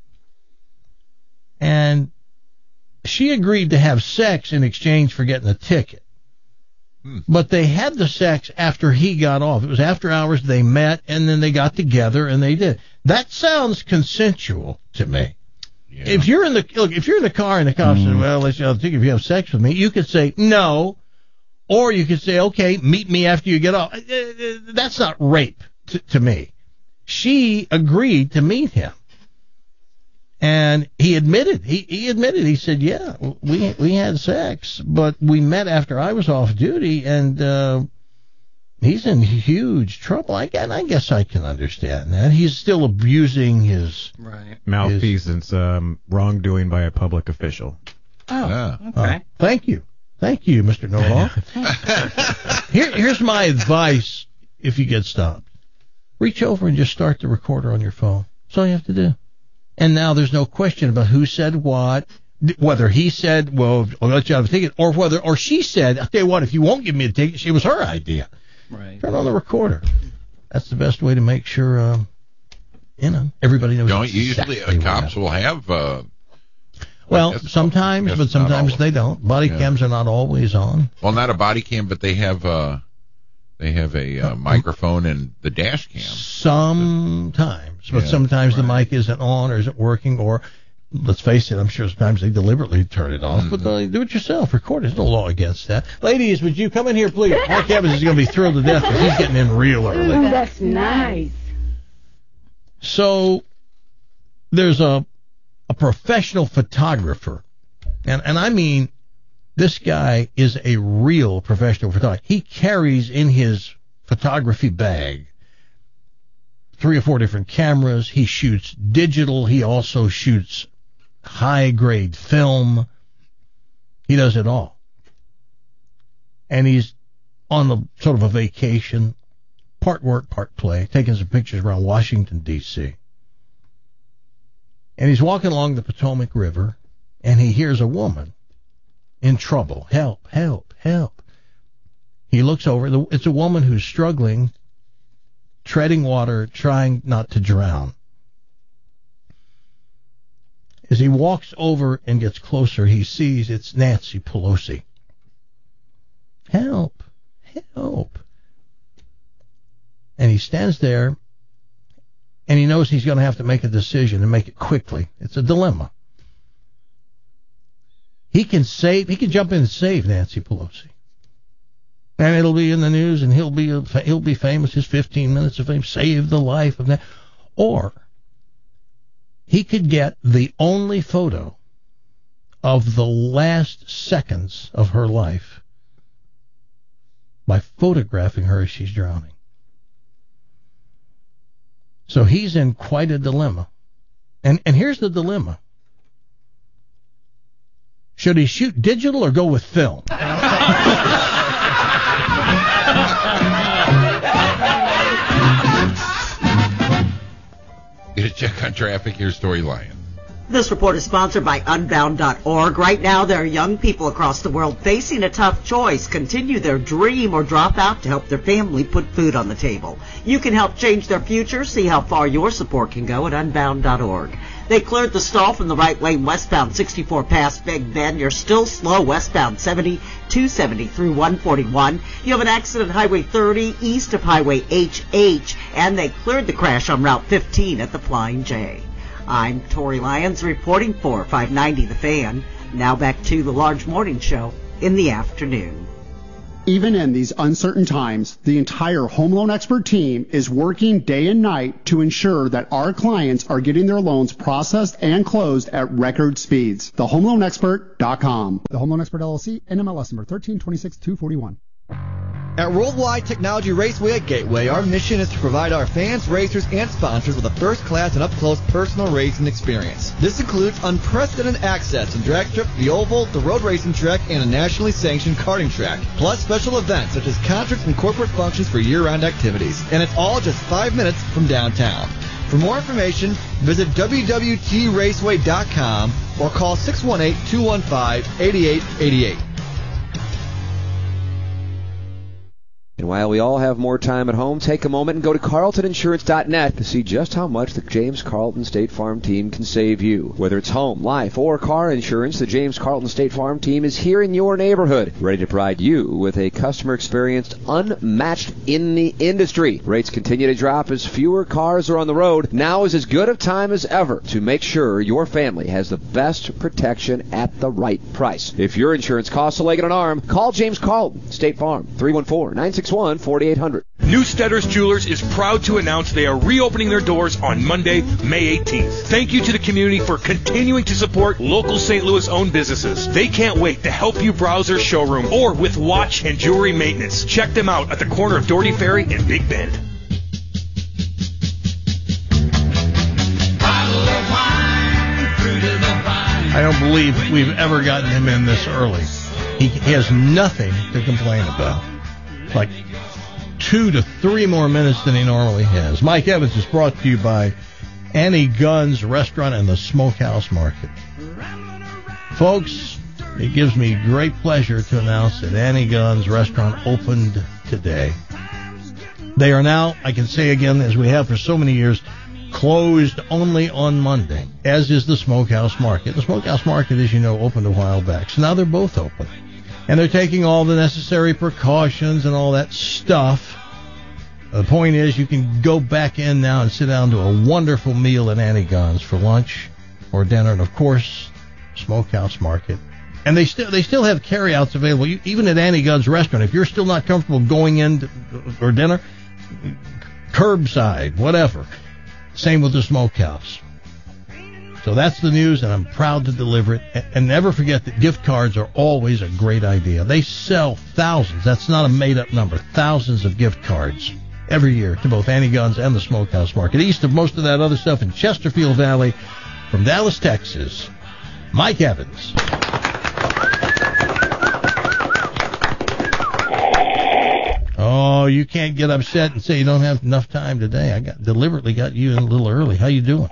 and she agreed to have sex in exchange for getting a ticket. Hmm. But they had the sex after he got off. It was after hours. They met, and then they got together, and they did. That sounds consensual to me. Yeah. If you're in the look, if you're in the car and the cop Mm. says, "Well, let's have a ticket if you have sex with me," you could say no, or you could say, "Okay, meet me after you get off." Uh, uh, That's not rape to, to me. She agreed to meet him, and he admitted. He he admitted. He said, "Yeah, we we had sex, but we met after I was off duty, and uh, he's in huge trouble." I can, I guess I can understand that. He's still abusing his. Right. Malfeasance, um, wrongdoing by a public official. Oh, Yeah. okay. Uh, thank you. Thank you, Mister Know-it-all. Here, here's my advice if you get stopped. Reach over and just start the recorder on your phone. That's all you have to do. And now there's no question about who said what, whether he said, well, I'll let you have a ticket, or whether, or she said, I'll tell you what, if you won't give me a ticket, it was her idea. Right. Turn on the recorder. That's the best way to make sure, um, you know, everybody knows Don't exactly usually uh, what cops happened. will have. Uh, Well, I guess- sometimes, I guess but not sometimes all. they don't. Body Yeah. cams are not always on. Well, not a body cam, but they have. Uh, they have a uh, microphone in the dash cam. Sometimes, but Yeah, sometimes the right. mic isn't on or isn't working, or let's face it, I'm sure sometimes they deliberately turn it off. Mm-hmm. But uh, do it yourself. Record it. There's no law against that. Ladies, would you come in here, please? Mark Evans is going to be thrilled to death because he's getting in real early. Ooh, that's nice. So there's a a professional photographer, and and I mean this guy is a real professional photographer. He carries in his photography bag three or four different cameras. He shoots digital. He also shoots high grade film. He does it all, and he's on a sort of a vacation. Part work, part play, taking some pictures around Washington, D C And he's walking along the Potomac River, and he hears a woman in trouble. Help, help, help. He looks over. It's a woman who's struggling, treading water, trying not to drown. As he walks over and gets closer, he sees it's Nancy Pelosi. help, help. And he stands there, and he knows he's going to have to make a decision and make it quickly. It's a dilemma. He can save, he can jump in and save Nancy Pelosi. And it'll be in the news, and he'll be he'll be famous. His fifteen minutes of fame saved the life of that. Or he could get the only photo of the last seconds of her life by photographing her as she's drowning. So he's in quite a dilemma. And and here's the dilemma. Should he shoot digital or go with film? Get a check on traffic. Here's Story Lion. This report is sponsored by Unbound dot org. Right now, there are young people across the world facing a tough choice: continue their dream or drop out to help their family put food on the table. You can help change their future. See how far your support can go at Unbound dot org. They cleared the stall from the right lane westbound sixty-four past Big Bend. You're still slow westbound seventy, two seventy through one forty-one. You have an accident Highway thirty east of Highway H H, and they cleared the crash on Route fifteen at the Flying J. I'm Tori Lyons reporting for five ninety The Fan. Now back to the Large Morning Show in the afternoon. Even in these uncertain times, the entire Home Loan Expert team is working day and night to ensure that our clients are getting their loans processed and closed at record speeds. the home loan expert dot com. The Home Loan Expert L L C, N M L S number thirteen twenty-six two forty-one. At Worldwide Technology Raceway at Gateway, our mission is to provide our fans, racers, and sponsors with a first-class and up-close personal racing experience. This includes unprecedented access to drag strip, the oval, the road racing track, and a nationally sanctioned karting track, plus special events such as concerts and corporate functions for year-round activities. And it's all just five minutes from downtown. For more information, visit w w t raceway dot com or call six one eight, two one five, eight eight eight eight. And while we all have more time at home, take a moment and go to Carlton Insurance dot net to see just how much the James Carlton State Farm team can save you. Whether it's home, life, or car insurance, the James Carlton State Farm team is here in your neighborhood, ready to provide you with a customer experience unmatched in the industry. Rates continue to drop as fewer cars are on the road. Now is as good a time as ever to make sure your family has the best protection at the right price. If your insurance costs a leg and an arm, call James Carlton State Farm, three one four, nine six one, four eight zero zero. Newsteaders Jewelers is proud to announce they are reopening their doors on Monday, May eighteenth. Thank you to the community for continuing to support local Saint Louis-owned businesses. They can't wait to help you browse their showroom or with watch and jewelry maintenance. Check them out at the corner of Doherty Ferry and Big Bend. I don't believe we've ever gotten him in this early. He, he has nothing to complain about. Like two to three more minutes than he normally has. Mike Evans is brought to you by Annie Gunn's Restaurant and the Smokehouse Market. Folks, it gives me great pleasure to announce that Annie Gunn's Restaurant opened today. They are now, I can say again, as we have for so many years, closed only on Monday, as is the Smokehouse Market. The Smokehouse Market, as you know, opened a while back, so now they're both open. And they're taking all the necessary precautions and all that stuff. The point is, you can go back in now and sit down to a wonderful meal at Annie Gunn's for lunch or dinner, and of course, Smokehouse Market. And they still they still have carryouts available, you, even at Annie Gunn's restaurant. If you're still not comfortable going in to, for dinner, curbside, whatever. Same with the Smokehouse. So that's the news, and I'm proud to deliver it. And never forget that gift cards are always a great idea. They sell thousands. That's not a made-up number. Thousands of gift cards every year to both Annie Gunn's and the Smokehouse Market. East of most of that other stuff in Chesterfield Valley, from Dallas, Texas, Mike Evans. Oh, you can't get upset and say you don't have enough time today. I got deliberately got you in a little early. How you doing?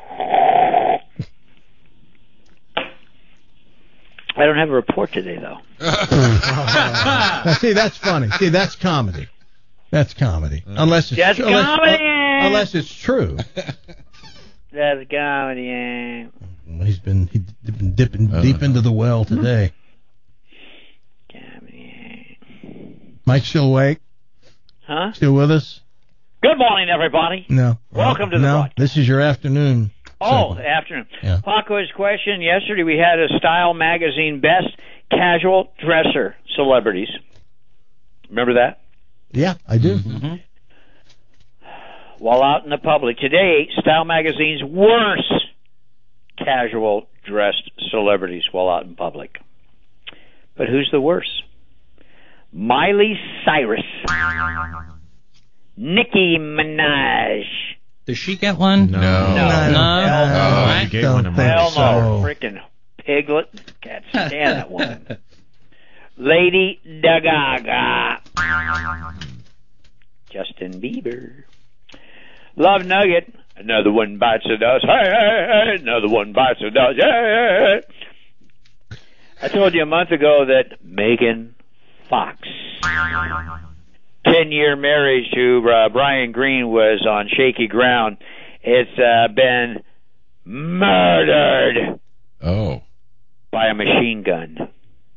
I don't have a report today, though. Now, see, that's funny. See, that's comedy. That's comedy. Unless it's That's tr- comedy. Unless, unless it's true. That's comedy. Well, he's been he's been dipping deep into the well today. Comedy. Mike still awake? Huh? Still with us? Good morning, everybody. No. Welcome to the no, broadcast. This is your afternoon. Oh, segment. afternoon. Yeah. Pop quiz question. Yesterday we had a Style magazine best casual dresser celebrities. Remember that? Yeah, I do. Mm-hmm. While out in the public. Today, Style magazine's worst casual dressed celebrities while out in public. But who's the worst? Miley Cyrus. Nicki Minaj. Does she get one? No. No. No. Hell no. Oh, you gave one to Mike. Hell so. no. Freaking piglet. Can't stand that woman. Lady Gaga. Justin Bieber. Love Nugget. Another one bites the dust. Hey, hey, hey. Another one bites the dust. Hey, hey. I told you a month ago that Megan Fox, ten-year marriage to uh, Brian Green, was on shaky ground. It's uh, been murdered Oh. by a machine gun.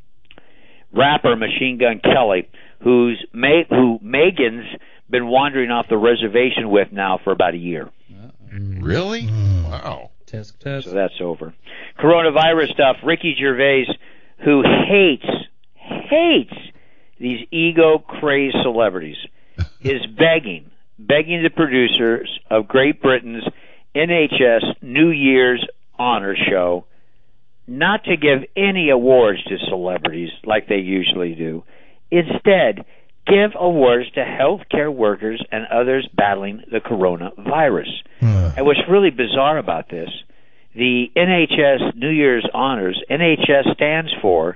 Rapper Machine Gun Kelly, who's Ma- who Megan's been wandering off the reservation with now for about a year. Really? Wow. Test, test. So that's over. Coronavirus stuff. Ricky Gervais, who hates, hates these ego-crazed celebrities, is begging, begging the producers of Great Britain's N H S New Year's Honor Show not to give any awards to celebrities like they usually do. Instead, give awards to healthcare workers and others battling the coronavirus. Uh. And what's really bizarre about this, the N H S New Year's Honors, N H S stands for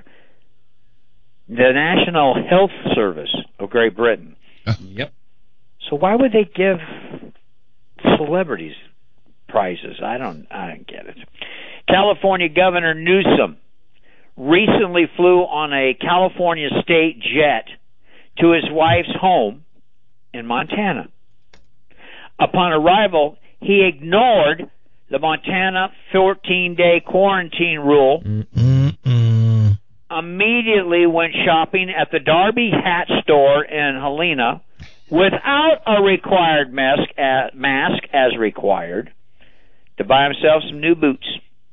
the National Health Service of Great Britain. Yep. So why would they give celebrities prizes? I don't I don't get it. California Governor Newsom recently flew on a California state jet to his wife's home in Montana. Upon arrival, he ignored the Montana fourteen-day quarantine rule, Mm-mm. immediately went shopping at the Darby Hat Store in Helena without a required mask, uh, mask as required, to buy himself some new boots.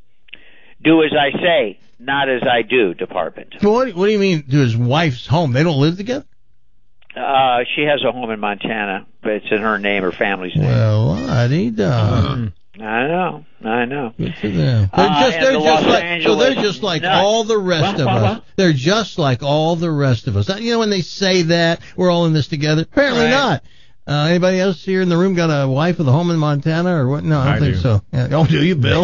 Do as I say, not as I do, department. So what, what do you mean to his wife's home? They don't live together? Uh, she has a home in Montana, but it's in her name, her family's name. Well, I-dee-da. I know, I know. Good for them. They're Uh, just, and they're the just Los like, so Angeles they're just like nuts. all the rest What, of what, us. what? They're just like all the rest of us. You know, when they say that, we're all in this together. Apparently Right. not. Uh, anybody else here in the room got a wife with a home in Montana or what? No, I don't I think do. so. Yeah. Oh, do you, Bill?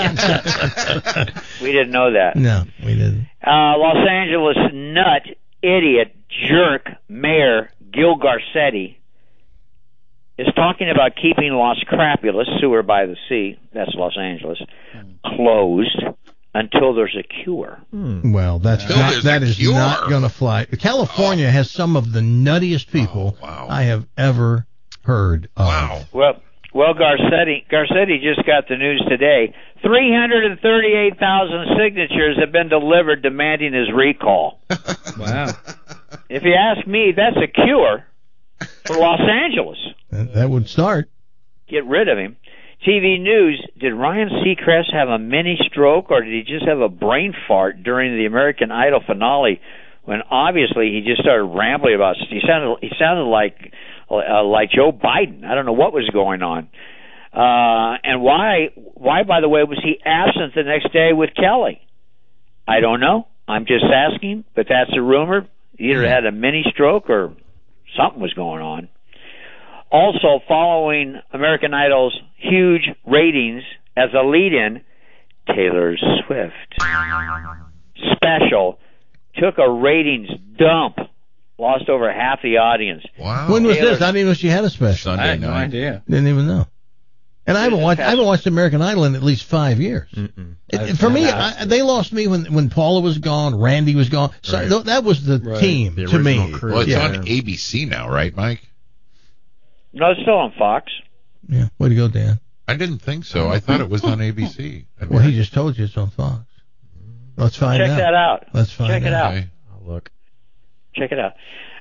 We didn't know that. No, we didn't. Uh, Los Angeles nut, idiot, jerk, mayor Gil Garcetti is talking about keeping Los Crapulas, sewer by the sea, that's Los Angeles, closed until there's a cure. Well, that's Until not, there's that a is cure. not going to fly. California has some of the nuttiest people Oh, wow. I have ever heard of. Wow. Well, well, Garcetti, Garcetti just got the news today. three hundred thirty-eight thousand signatures have been delivered demanding his recall. Wow. If you ask me, that's a cure for Los Angeles. That, that would start. Get rid of him. T V News, did Ryan Seacrest have a mini stroke or did he just have a brain fart during the American Idol finale when obviously he just started rambling about he sounded he sounded like uh, like Joe Biden. I don't know what was going on. Uh and why why by the way was he absent the next day with Kelly? I don't know. I'm just asking, but that's a rumor. He either had a mini stroke or something was going on. Also, following American Idol's huge ratings as a lead-in, Taylor Swift special took a ratings dump, lost over half the audience. Wow. When was Taylor- this? I didn't even know she had a special. Sunday I had no night. idea. Didn't even know. And I haven't watched. I haven't watched American Idol in at least five years. Mm-mm. It, I've for me, never I, they lost me when when Paula was gone, Randy was gone. So Right. th- that was the Right. team The to me. original crew. Well, it's Yeah. on A B C now, right, Mike? No, it's still on Fox. Yeah, way to go, Dan. I didn't think so. I thought it was on A B C. Well, he just told you it's on Fox. Let's find Check out. that out. Let's find Check it out. Okay. I'll look. Check it out.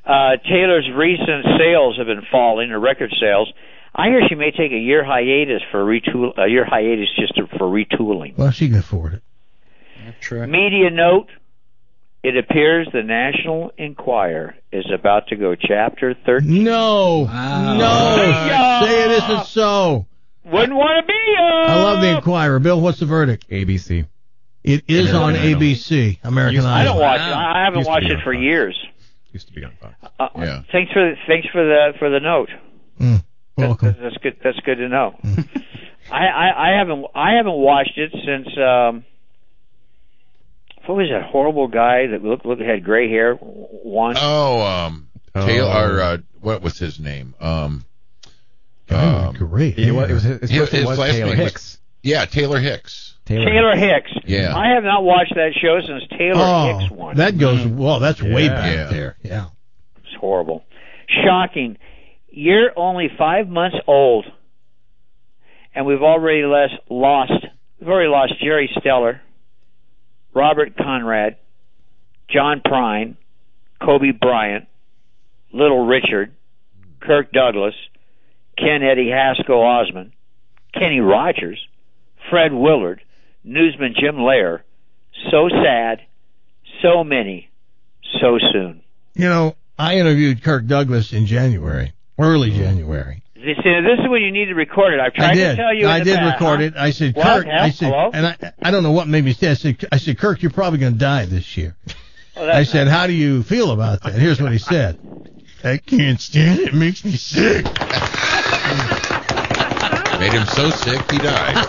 Uh, Taylor's recent sales have been falling, or record sales. I hear she may take a year hiatus for retool, a year hiatus just to, for retooling. Well, she can afford it. That's true. Media note: it appears the National Enquirer is about to go chapter thirteen. No, Wow. no, say it isn't so. Wouldn't want to be. Uh, I love the Enquirer. Bill, what's the verdict? A B C. It is on A B C, American I Idol. don't watch it. I haven't Used to watched be it on for Fox. years. Used to be on Fox. Uh, Yeah. Thanks for thanks for the for the note. Mm, welcome. That's, that's good. That's good to know. I, I I haven't I haven't watched it since um. What was that horrible guy that looked looked had gray hair? One. Oh, um, Oh. Taylor. Uh, what was his name? Um, um, Great. It was, it was, his, his, his, first name his was last Taylor name was- Hicks. yeah, Taylor Hicks. Taylor Hicks. Yeah. I have not watched that show since Taylor Oh, Hicks won. that goes, well, that's way Yeah. back Yeah. there. Yeah. It's horrible. Shocking. You're only five months old, and we've already less lost. We've already lost Jerry Steller, Robert Conrad, John Prine, Kobe Bryant, Little Richard, Kirk Douglas, Ken Eddie Haskell Osmond, Kenny Rogers, Fred Willard, newsman Jim Lair. So sad, so many, so soon. You know, I interviewed Kirk Douglas in January, early January. This, this is when you need to record it. I've tried I did. to tell you. in I the did past, record huh? it. I said, What? Kirk, Yeah? I said, Hello? and I, I don't know what made me say. I said, I said, Kirk, you're probably going to die this year. Oh, that's I said, how do you feel about that? Here's what he said. I can't stand it. It makes me sick. Made him so sick he died.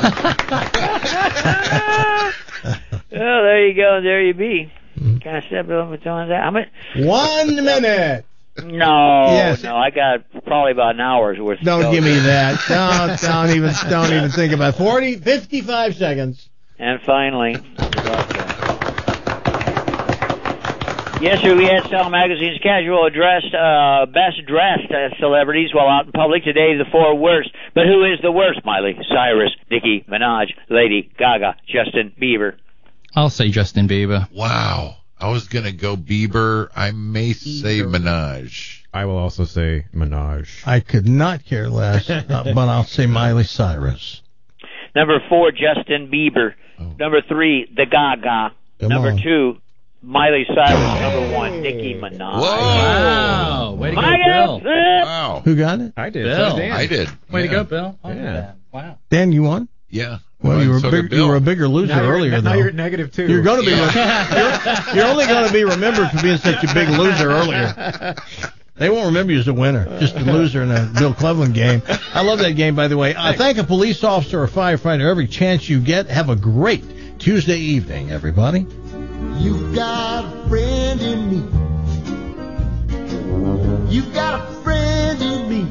Well, there you go. There you be. Kind of step over on that. I'm a, One minute. no, Yes. no. I got probably about an hour's worth. Don't of give me that. Don't, don't even, don't even think about it. forty, fifty-five seconds. And finally, yesterday we had Style Magazine's casual addressed uh, best dressed uh, celebrities while out in public. Today, the four worst. But who is the worst? Miley Cyrus, Nicki Minaj, Lady Gaga, Justin Bieber. I'll say Justin Bieber. Wow. I was going to go Bieber. I may say Minaj. I will also say Minaj. I could not care less, uh, but I'll say Miley Cyrus. Number four, Justin Bieber. Oh. Number three, the Gaga. Come Number on. two, Miley Cyrus. Number one, Nicki Minaj. Wow. Way to go, My Bill. God. Wow. Who got it? I did. Bill. So did Dan. I did. Way yeah. to go, Bill. Oh, Yeah. man. Wow. Dan, you won? Yeah. Well, you were, so big, did you Bill. were a bigger loser Now you're, earlier, now though. you're at negative two. You're going to be. Yeah. You're, you're only going to be remembered for being such a big loser earlier. They won't remember you as a winner, just a loser in a Bill Cleveland game. I love that game, by the way. Uh, thank a police officer or firefighter every chance you get. Have a great Tuesday evening, everybody. You got a friend in me. You got a friend in me.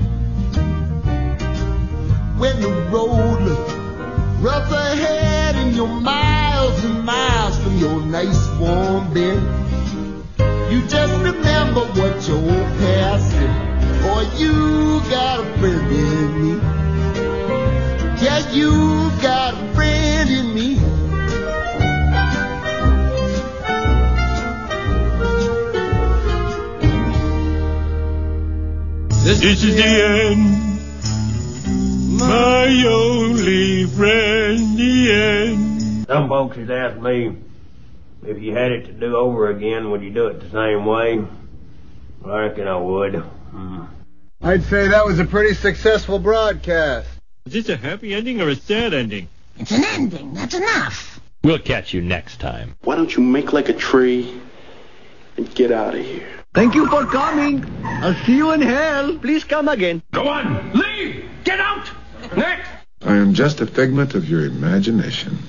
When the road looks rough ahead and you're miles and miles from your nice warm bed, you just remember what your old past said. Boy, you got a friend in me. Yeah, you got a friend in me. This, this is the end, my only friend, the end. Some folks has asked me, if you had it to do over again, would you do it the same way? Well, I reckon I would. Mm. I'd say that was a pretty successful broadcast. Is this a happy ending or a sad ending? It's an ending. That's enough. We'll catch you next time. Why don't you make like a tree and get out of here? Thank you for coming. I'll see you in hell. Please come again. Go on, leave! Get out! Next! I am just a figment of your imagination.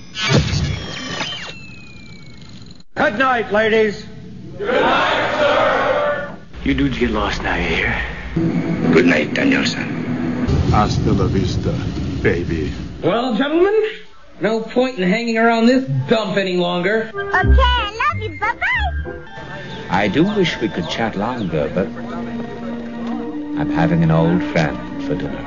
Good night, ladies. Good night, sir! You dudes get lost now, you hear? Good night, Danielson. Hasta la vista, baby. Well, gentlemen, no point in hanging around this dump any longer. Okay, I love you. Bye-bye. I do wish we could chat longer, but I'm having an old friend for dinner.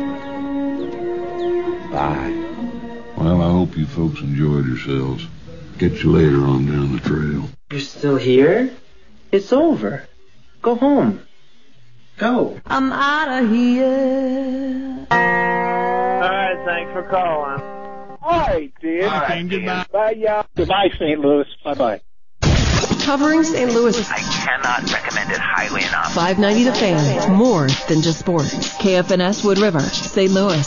Bye. Well, I hope you folks enjoyed yourselves. Get you later on down the trail. You're still here? It's over. Go home. Go. I'm out of here. All right, thanks for calling. All right, dude. All right, goodbye. Bye, y'all. Goodbye, Saint Louis. Bye-bye. Covering Saint Louis. I cannot recommend it highly enough. five ninety The Fan. More than just sports. K F N S Wood River, Saint Louis.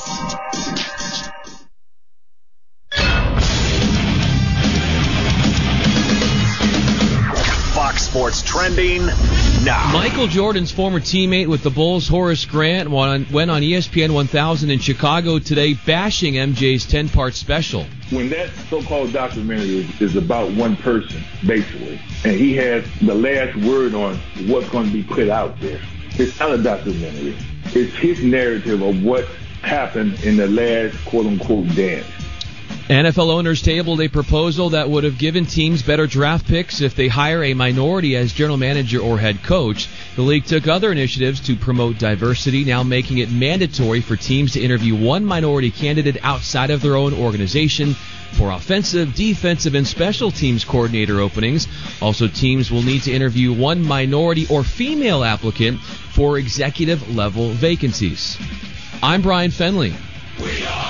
Fox Sports trending now. Michael Jordan's former teammate with the Bulls, Horace Grant, went on E S P N one thousand in Chicago today, bashing M J's ten-part special. When that so-called documentary is, is about one person, basically, and he has the last word on what's going to be put out there, it's not a documentary. It's his narrative of what happened in the last quote-unquote dance. N F L owners tabled a proposal that would have given teams better draft picks if they hire a minority as general manager or head coach. The league took other initiatives to promote diversity, now making it mandatory for teams to interview one minority candidate outside of their own organization for offensive, defensive, and special teams coordinator openings. Also, teams will need to interview one minority or female applicant for executive level vacancies. I'm Brian Fenley. We are